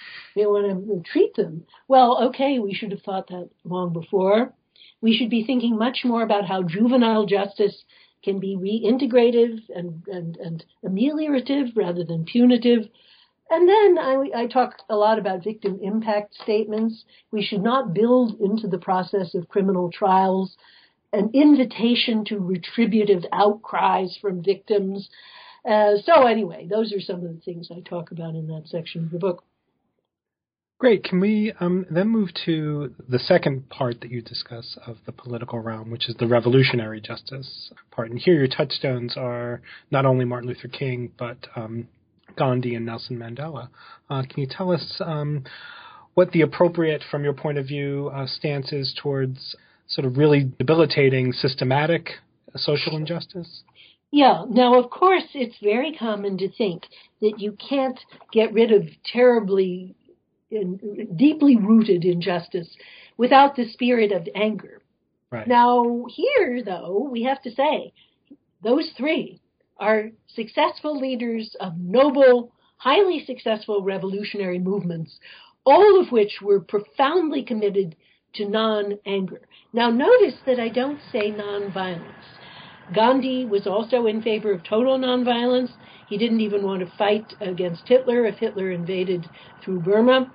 to treat them. Well, okay, we should have thought that long before. We should be thinking much more about how juvenile justice can be reintegrative and ameliorative rather than punitive. And then I talk a lot about victim impact statements. We should not build into the process of criminal trials an invitation to retributive outcries from victims. So anyway, those are some of the things I talk about in that section of the book. Great. Can we then move to the second part that you discuss of the political realm, which is the revolutionary justice part? And here your touchstones are not only Martin Luther King, but Gandhi and Nelson Mandela. Can you tell us what the appropriate, from your point of view, stance is towards sort of really debilitating systematic social injustice? Yeah. Now, of course, it's very common to think that you can't get rid of terribly deeply rooted injustice without the spirit of anger. Right. Now, here, though, we have to say those three are successful leaders of noble, highly successful revolutionary movements, all of which were profoundly committed to non-anger. Now, notice that I don't say non-violence. Gandhi was also in favor of total nonviolence. He didn't even want to fight against Hitler if Hitler invaded through Burma.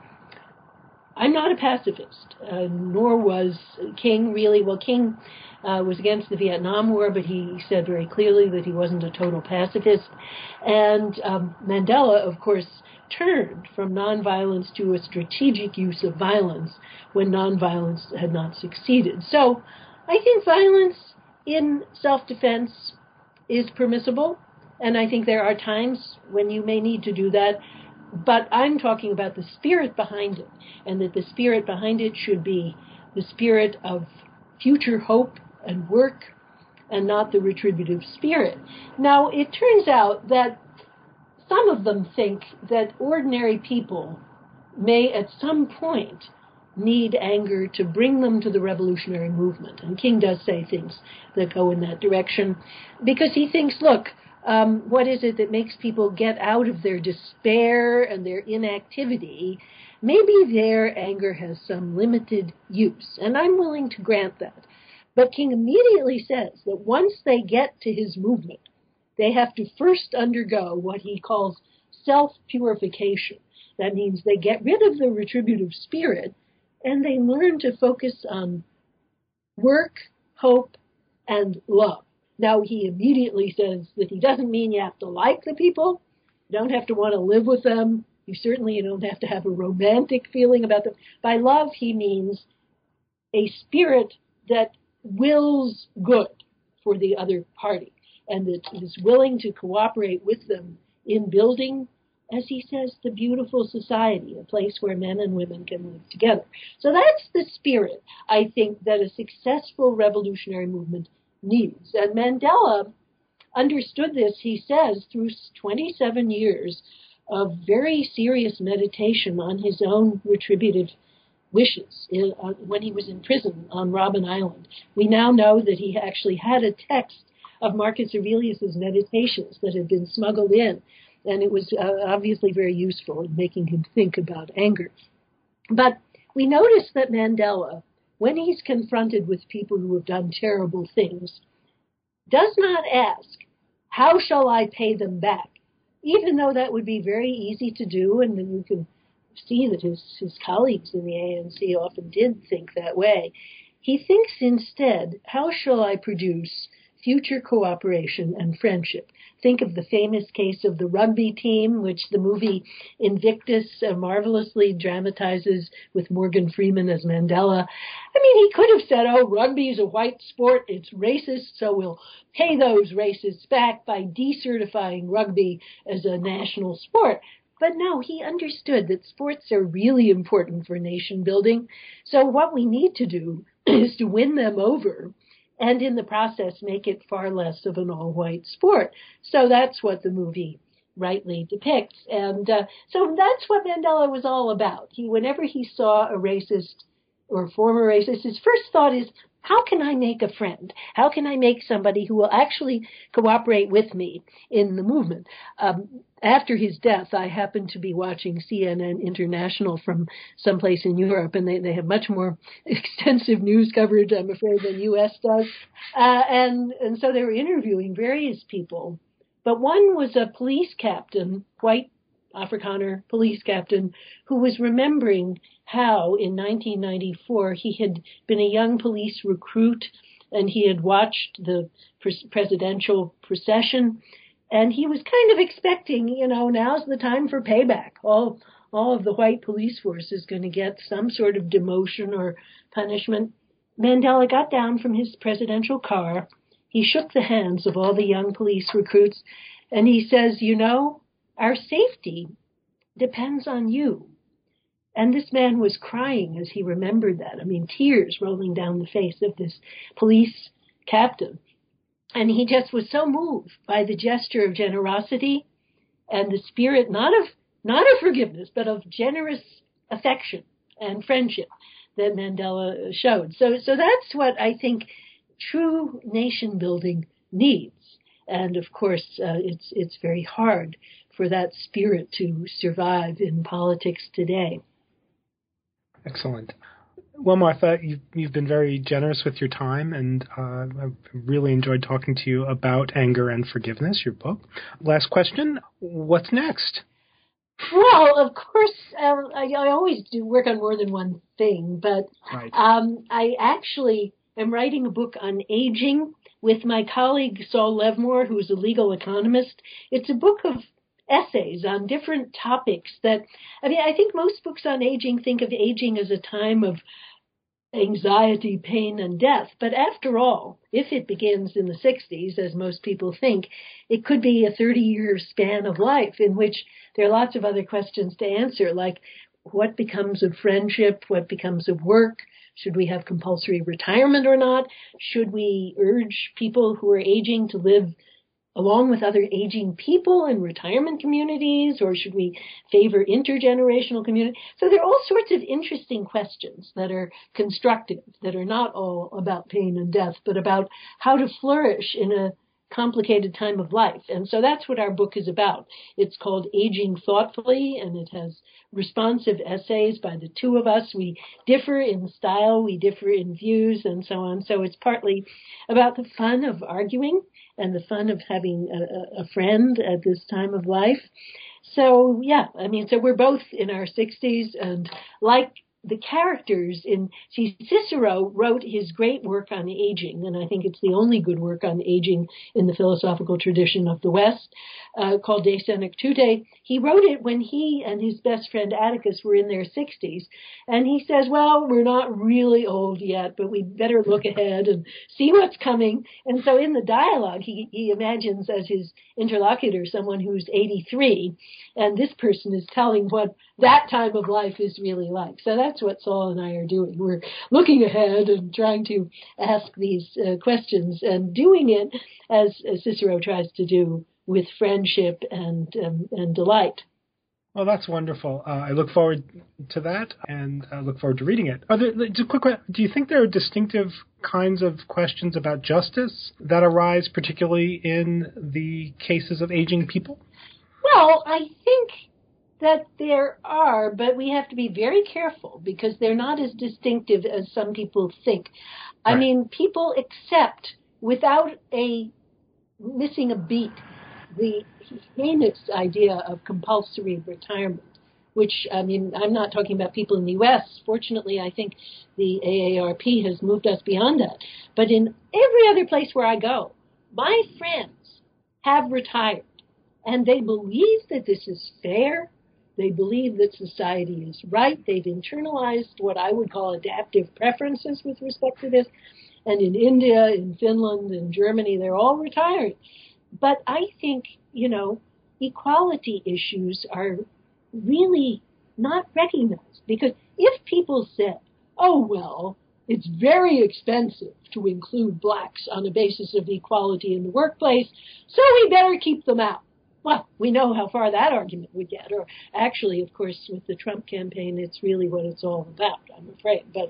I'm not a pacifist, nor was King really. Well, King was against the Vietnam War, but he said very clearly that he wasn't a total pacifist. And Mandela, of course, turned from nonviolence to a strategic use of violence when nonviolence had not succeeded. So I think violence in self-defense is permissible, and I think there are times when you may need to do that, but I'm talking about the spirit behind it, and that the spirit behind it should be the spirit of future hope and work, and not the retributive spirit. Now, it turns out that some of them think that ordinary people may at some point need anger to bring them to the revolutionary movement. And King does say things that go in that direction because he thinks, look, what is it that makes people get out of their despair and their inactivity? Maybe their anger has some limited use, and I'm willing to grant that. But King immediately says that once they get to his movement, they have to first undergo what he calls self-purification. That means they get rid of the retributive spirit and they learn to focus on work, hope, and love. Now, he immediately says that he doesn't mean you have to like the people. You don't have to want to live with them. You certainly don't have to have a romantic feeling about them. By love, he means a spirit that wills good for the other party and that is willing to cooperate with them in building, as he says, the beautiful society, a place where men and women can live together. So that's the spirit, I think, that a successful revolutionary movement needs. And Mandela understood this, he says, through 27 years of very serious meditation on his own retributive wishes when he was in prison on Robben Island. We now know that he actually had a text of Marcus Aurelius's meditations that had been smuggled in, and it was obviously very useful in making him think about anger. But we notice that Mandela, when he's confronted with people who have done terrible things, does not ask, how shall I pay them back? Even though that would be very easy to do, and you can see that his colleagues in the ANC often did think that way. He thinks instead, how shall I produce future cooperation and friendship? Think of the famous case of the rugby team, which the movie Invictus marvelously dramatizes with Morgan Freeman as Mandela. I mean, he could have said, oh, rugby is a white sport, it's racist, so we'll pay those racists back by decertifying rugby as a national sport. But no, he understood that sports are really important for nation building. So what we need to do is to win them over and in the process make it far less of an all-white sport. So that's what the movie rightly depicts. And so that's what Mandela was all about. Whenever he saw a racist or former racist, his first thought is, how can I make a friend? How can I make somebody who will actually cooperate with me in the movement? After his death, I happened to be watching CNN International from someplace in Europe, and they have much more extensive news coverage, I'm afraid, than U.S. does. And so they were interviewing various people. But one was a police captain, white Afrikaner police captain, who was remembering how in 1994 he had been a young police recruit and he had watched the presidential procession, and he was kind of expecting, now's the time for payback. All of the white police force is going to get some sort of demotion or punishment. Mandela got down from his presidential car. He shook the hands of all the young police recruits, and he says, our safety depends on you. And this man was crying as he remembered that. I mean, tears rolling down the face of this police captain. And he just was so moved by the gesture of generosity and the spirit, not of forgiveness, but of generous affection and friendship that Mandela showed. So that's what I think true nation building needs. And of course, it's very hard for that spirit to survive in politics today. Excellent. Well, Martha, you've been very generous with your time, and I've really enjoyed talking to you about Anger and Forgiveness, your book. Last question, what's next? Well, of course, I always do work on more than one thing, but right. I actually am writing a book on aging with my colleague Saul Levmore, who's a legal economist. It's a book of essays on different topics that, I think most books on aging think of aging as a time of anxiety, pain, and death. But after all, if it begins in the 60s, as most people think, it could be a 30-year span of life in which there are lots of other questions to answer, like what becomes of friendship, what becomes of work, should we have compulsory retirement or not, should we urge people who are aging to live along with other aging people in retirement communities, or should we favor intergenerational community? So there are all sorts of interesting questions that are constructive, that are not all about pain and death, but about how to flourish in a complicated time of life. And so that's what our book is about. It's called Aging Thoughtfully, and it has responsive essays by the two of us. We differ in style, we differ in views, and so on. So it's partly about the fun of arguing and the fun of having a friend at this time of life. So, so we're both in our 60s, and like the characters Cicero wrote his great work on aging, and I think it's the only good work on aging in the philosophical tradition of the West, called De Senectute. He wrote it when he and his best friend Atticus were in their 60s, and he says, well, we're not really old yet, but we better look ahead and see what's coming. And so in the dialogue, he imagines as his interlocutor someone who's 83, and this person is telling what that time of life is really like. So that's what Saul and I are doing. We're looking ahead and trying to ask these questions and doing it as Cicero tries to do, with friendship and delight. Well, that's wonderful. I look forward to that, and I look forward to reading it. Do you think there are distinctive kinds of questions about justice that arise, particularly in the cases of aging people? Well, I think that there are, but we have to be very careful because they're not as distinctive as some people think. Right. I mean, people accept without missing a beat the heinous idea of compulsory retirement, which, I mean, I'm not talking about people in the U.S. Fortunately, I think the AARP has moved us beyond that. But in every other place where I go, my friends have retired, and they believe that this is fair. They believe that society is right. They've internalized what I would call adaptive preferences with respect to this. And in India, in Finland, in Germany, they're all retiring. But I think, equality issues are really not recognized. Because if people said, oh, well, it's very expensive to include blacks on the basis of equality in the workplace, so we better keep them out. Well, we know how far that argument would get. Or actually, of course, with the Trump campaign, it's really what it's all about, I'm afraid. But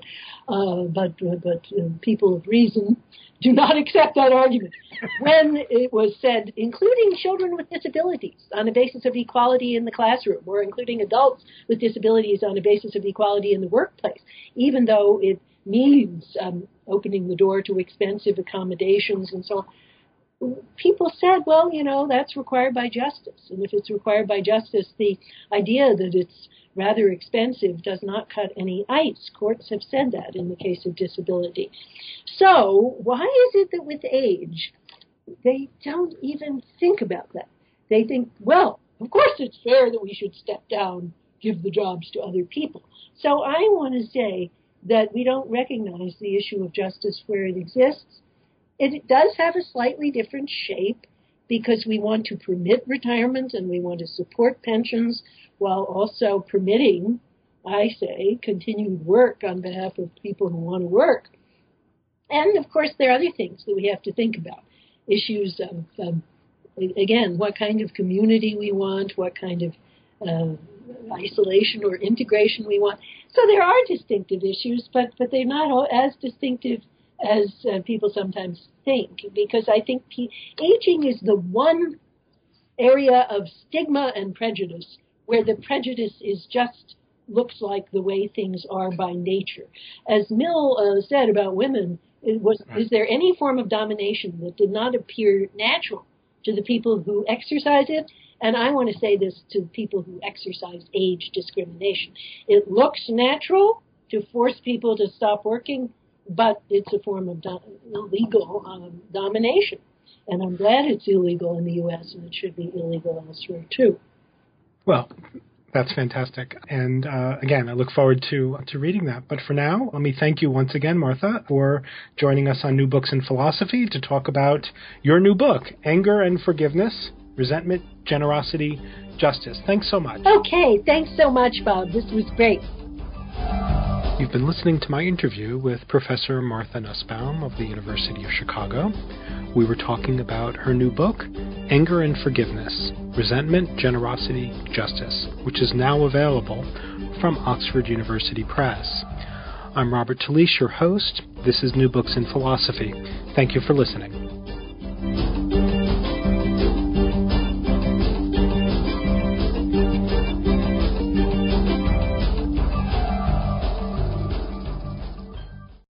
people of reason do not accept that argument. When it was said, including children with disabilities on the basis of equality in the classroom, or including adults with disabilities on the basis of equality in the workplace, even though it means opening the door to expensive accommodations and so on, people said, well, that's required by justice. And if it's required by justice, the idea that it's rather expensive does not cut any ice. Courts have said that in the case of disability. So why is it that with age, they don't even think about that? They think, well, of course it's fair that we should step down, give the jobs to other people. So I want to say that we don't recognize the issue of justice where it exists. It does have a slightly different shape because we want to permit retirement and we want to support pensions while also permitting, I say, continued work on behalf of people who want to work. And, of course, there are other things that we have to think about. Issues of, again, what kind of community we want, what kind of isolation or integration we want. So there are distinctive issues, but they're not all as distinctive as people sometimes think, because I think aging is the one area of stigma and prejudice where the prejudice is just looks like the way things are by nature. As Mill said about women, is there any form of domination that did not appear natural to the people who exercise it? And I want to say this to people who exercise age discrimination. It looks natural to force people to stop working, but it's a form of illegal domination. And I'm glad it's illegal in the U.S., and it should be illegal elsewhere, too. Well, that's fantastic. And again, I look forward to reading that. But for now, let me thank you once again, Martha, for joining us on New Books in Philosophy to talk about your new book, Anger and Forgiveness, Resentment, Generosity, Justice. Thanks so much. Okay, thanks so much, Bob. This was great. You've been listening to my interview with Professor Martha Nussbaum of the University of Chicago. We were talking about her new book, Anger and Forgiveness, Resentment, Generosity, Justice, which is now available from Oxford University Press. I'm Robert Talisse, your host. This is New Books in Philosophy. Thank you for listening.